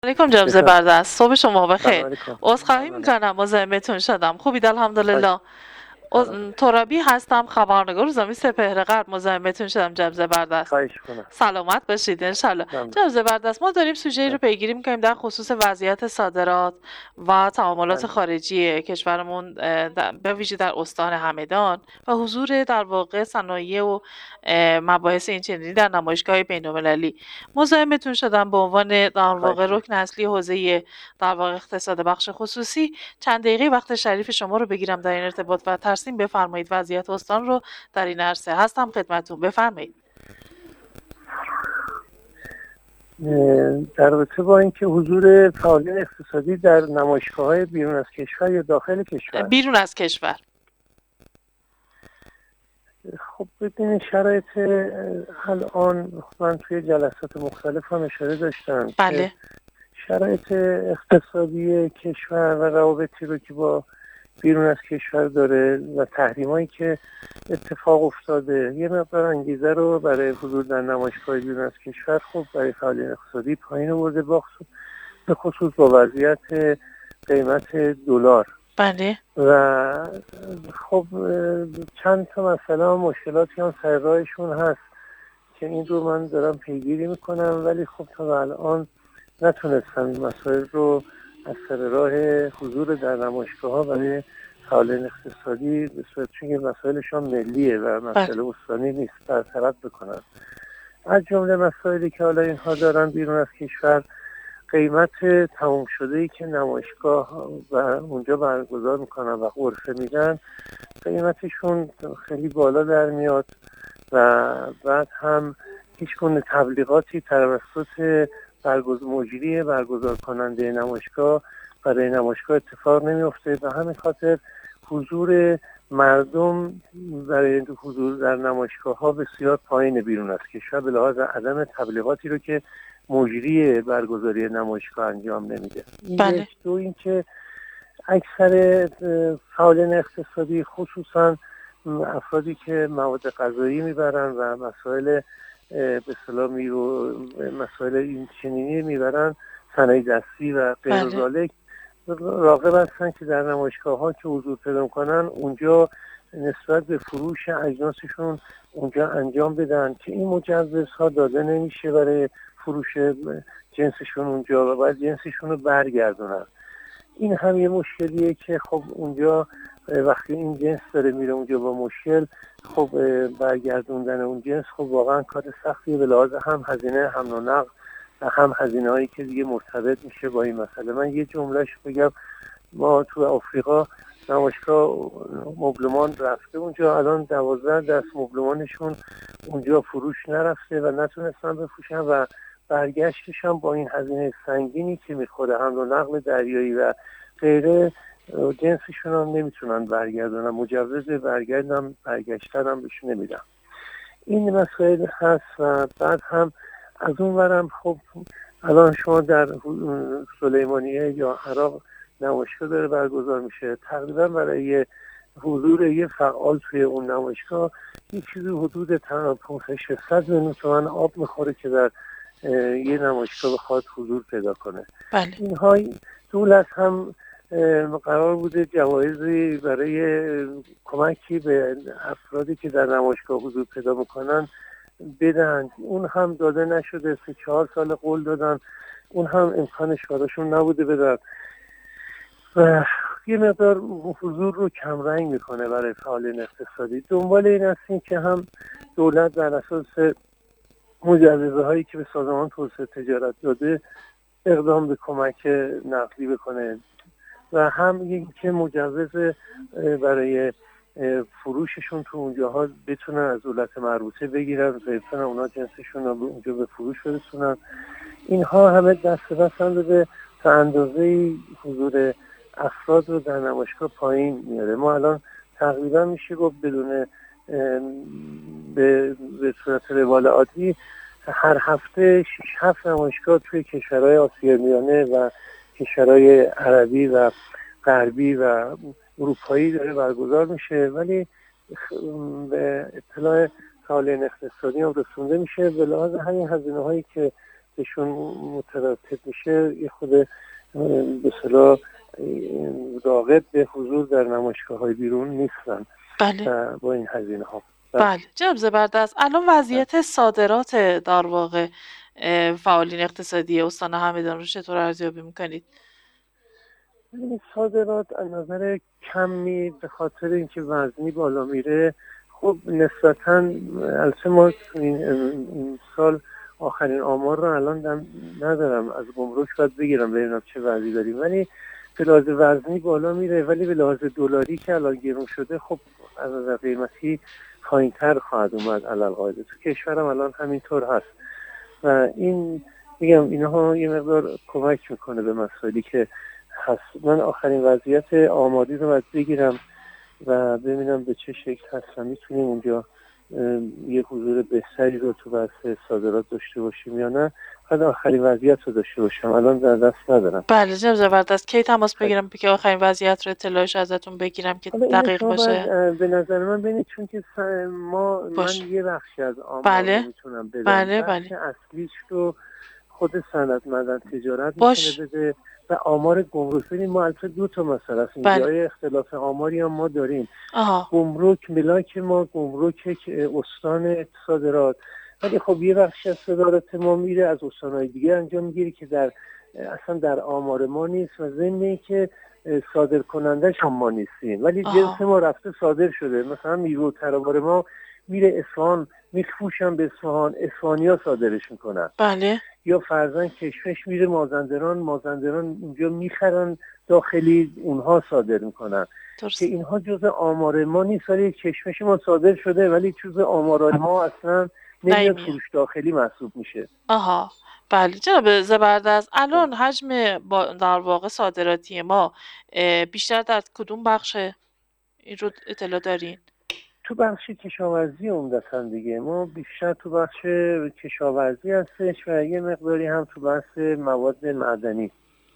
علیکم جناب بفرم. زبردست، صبح شما سلام بخیر. علیکم. عذرخواهی ممنونم. میکنم مزاحمتون شدم. خوبید؟ خواهش الحمدلله. سلام باشید. ترابی هستم، خبرنگار روزنامه سپهر غرب. مزاحمتون شدم جناب زبردست. خواهش کنم. سلامت باشید انشالله. ممنون. جناب زبردست، ما داریم سوژه رو بله. پیگیری میکنیم در خصوص وضعیت صادرات و تعاملات بله. خارجی کشورمون، به ویژه در استان همدان و حضور در واقع صنایع و مباحث این چنینی در نمایشگاه بین‌المللی. مزاحمتون شدم به عنوان در خواهش واقع کنم. رکن اصلی حوزه در واقع اقتصاد بخش خصوصی چند دقیقه وقت شریف شما رو بگیرم در این ارتباط و ترسیم بفرمایید وضعیت استان رو در این عرصه. هستم خدمتتون، بفرمایید. در رابطه با اینکه حضور فعالین اقتصادی در نمایشگاه‌های بیرون از کشور یا داخل کشور، بیرون از کشور. خب ببینید شرایط الان من توی جلسات مختلف هم اشاره داشتم که بله. شرایط اقتصادی کشور و روابطی رو که با بیرون از کشور داره و تحریمایی که اتفاق افتاده یه مقدار انگیزه رو برای حضور در نمایشگاه بیرون از کشور خب برای فعالین اقتصادی پایین آورده، به خصوص با وضعیت قیمت دلار بله. و خب چند تا مسئله و مشکلاتی هم سر راهشون هست که این رو من دارم پیگیری میکنم، ولی خب تا به الان نتونستم این مسائل رو از سر راه حضور در نمایشگاه ها برای فعالین اقتصادی به صورت، چون مسائلشان ملیه و بله. مسئله استانی نیست، برطرف بکنن. از جمله مسائلی که حالا اینها دارن بیرون از کشور، قیمت تموم شده ای که نمایشگاه و اونجا برگزار میکنن و غرفه میدن، قیمتشون خیلی بالا در میاد و بعد هم هیچ گونه تبلیغاتی توسط مجری برگزار کننده نمایشگاه برای نمایشگاه اتفاق نمیفته و همین خاطر حضور مردم برای حضور در نمایشگاه ها بسیار پایین بیرون از کشور به لحاظ عدم تبلیغاتی رو که مجری برگزاری نمایشگاه انجام نمیده. بله. یک. دو اینکه اکثر فعالین اقتصادی خصوصا افرادی که مواد غذایی میبرن و مسائل به اصطلاح مسائل این چنینی میبرن، صنایع دستی و غیر بله. ذالک، راغب هستن که در نمایشگاه ها که حضور پیدا کنن اونجا نسبت به فروش اجناسشون اونجا انجام بدن که این مجوزها داده نمیشه برای فروش جنسشون اونجا و باید جنسشون رو برگردونن. این هم یه مشکلیه که خب اونجا وقتی این جنس داره میره اونجا با مشکل، خب برگردوندن اون جنس خب واقعا کار سختیه به لحاظ هم هزینه حمل و نقل و هم هزینه هایی که دیگه مرتبط میشه با این مسئله. من یه جملهش بگم، ما تو آفریقا نمایشگاه مبلمان رفته اونجا، الان 12 دست مبلمانشون اونجا فروش نرفته و نتونستن بفروشن و برگشتش هم با این هزینه سنگینی که میخوره حمل و نقل دریایی و غیره، جنسشون هم نمیتونن برگردونن، مجوز برگشتن هم بهشون نمیدن. این مسائل هست و بعد هم از اون ورم خب الان شما در سلیمانیه یا عراق نمایشگاه داره برگزار میشه، تقریبا برای حضور یه فعال توی اون نمایشگاه یه چیزی حدود 500-600 میلیون تومان آب میخوره که در یه نمایشگاه بخواد حضور پیدا کنه. بله. اینها دولت هم قرار بوده جوایزی برای کمکی به افرادی که در نمایشگاه حضور پیدا میکنن بدن، اون هم داده نشده. 3-4 سال قول دادن، اون هم امکانش براشون نبوده بدن و یه مقدار حضور رو کمرنگ میکنه برای فعالین اقتصادی. دنبال این هستیم که هم دولت بر اساس مجوزه هایی که به سازمان توسعه تجارت داده اقدام به کمک نقدی بکنه و هم اینکه مجوز برای فروششون تو اونجاها بتونن از دولت مربوطه بگیرن و بتونن اونا جنسشون رو اونجا به فروش برسونن. اینها همه دست بستن به تا اندازه حضور افراد رو در نمایشگاه پایین میاره. ما الان تقریبا میشه گفت بدون به صورت روال عادی هر هفته 6-7 نمایشگاه توی کشورهای آسیای میانه و کشورهای عربی و غربی و اروپایی داره برگزار میشه، ولی به اطلاع فعالین اقتصادی هم رسونده میشه به لحاظ همین هزینه هایی که بهشون مترتب میشه یه خود به اصطلاح راغب به حضور در نمایشگاه‌های بیرون نیستن. بله با این هزینه ها. بله جناب زبردست، الان وضعیت صادرات در واقع فعالین اقتصادی استان همدان رو چطور ارزیابی میکنید؟ صادرات از نظر کمی به خاطر اینکه وزنی بالا میره، خب نسبتاً البته ما این سال آخرین آمار رو الان ندارم، از گمرک باید بگیرم ببینم چه وضعی داریم، ولی به لحاظ وزنی بالا میره، ولی به لحاظ دلاری که الان گرون شده خب از نظر قیمتی پایین‌تر خواهد اومد علالقاعده. تو کشورم الان همینطور هست و این میگم اینها یه مقدار کمک میکنه به مسائلی که هست. من آخرین وضعیت آماری رو باید بگیرم و ببینم به چه شکل هستم، میتونیم اونجا یه حضور بهتری رو تو بحث صادرات داشته باشیم یا نه. بعد آخرین وضعیت رو داشته باشم، الان در دست ندارم. بله جناب زبردست، کی تماس بگیرم که آخرین وضعیت رو اطلاعش ازتون بگیرم که دقیق باشه؟ به نظر من ببینید، چون که من یه بخشی از آمار رو میتونم بدم. بله بخش اصلیش رو خود صنعت معدن تجارت میتونه بده و آمار گمرک. ببینید ما البته دو تا مسئله است، جای اختلاف آماری هم ما داریم. گمرک ملاک ما گمرک استان صادرات، ولی خب یه بخش از صادرات ما میره از استان‌های دیگه انجام میگیره که اصلا در آمار ما نیست و ضمن اینکه صادر کنندش هم ما نیستیم، ولی جنس ما رفته صادر شده. مثلا میوه ترابار ما میره اصفهان، میفروشن به اصفهان، اصفهانی‌ها صادرش میکنن. بله. یا فرضاً کشمش میره مازندران اونجا میخرن داخلی، اونها صادر میکنن که اینها جزء آمار ما نیست، ولی کشمش ما صادر شده ولی جزء آمار ما اصلا نمیاد فروش داخلی محسوب میشه. بله جناب زبردست، الان حجم در واقع صادراتی ما بیشتر در کدوم بخش این رو اطلاع دارین؟ تو بخش کشاورزی عمدتاً دیگه، ما بیشتر تو بخش کشاورزی هستش و یه مقداری هم تو بخش مواد معدنی.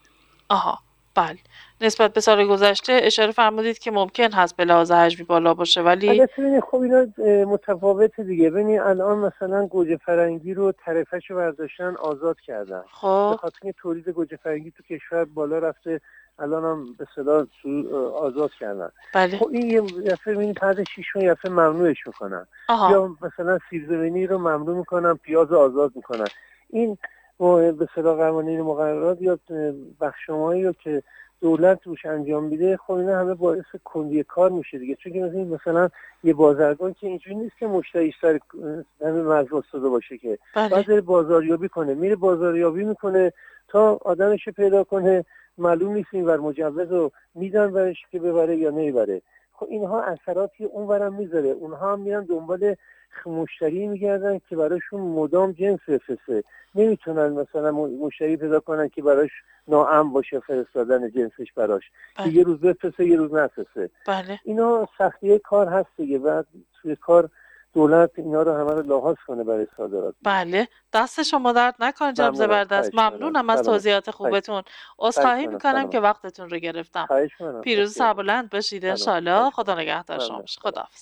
بله. نسبت به سال گذشته اشاره فرمودید که ممکن هست به لحاظ حجمی بالا باشه، ولی البته ببینید خب اینا متفاوته دیگه. ببینید الان مثلا گوجه فرنگی رو طرفه‌شو برداشتن آزاد کردن. به خاطر اینکه تولید گوجه فرنگی تو کشور بالا رفته، الان هم به اصطلاح آزاد کردن. بله. خب این یه دفعه ببینید بعد 6 ماه یه دفعه ممنوعش میکنن. یا مثلا سیبزمینی رو ممنوع میکنن، پیاز آزاد میکنن. این به اصطلاح قوانین مقررات یا بخشنامه‌ای رو که دولت روش انجام میده، خب اینا همه باعث کندی کار میشه دیگه. چون که مثلا یه بازرگان که اینجوری نیست که مشتریش سر همین مرز واسطه باشه که باید بره بازاریابی کنه، میره بازاریابی میکنه تا آدمش پیدا کنه، معلوم نیست اینور مجوز رو میدن برش که ببره یا نمیبره. خب اینها اثراتی اونورم میذاره، اونها هم میرن دنبال مشتری میگردن که براشون مدام جنس بفرسته. نمیتونن مثلا مشتری پیدا کنن که براش ناامن باشه فرستادن جنسش براش، که یه روز بفرسته یه روز نفرسته. اینا سختیه کار هست دیگه. بعد توی کار دولت اینا رو همه رو لحاظ کنه برای صادرات. بله دست شما درد نکنه جناب زبردست، ممنونم از توضیحات خوبتون. عذرخواهی میکنم که وقتتون رو گرفتم. پیروز سربلند باشید ان شاءالله. خدا نگهدار شما. خداحافظ.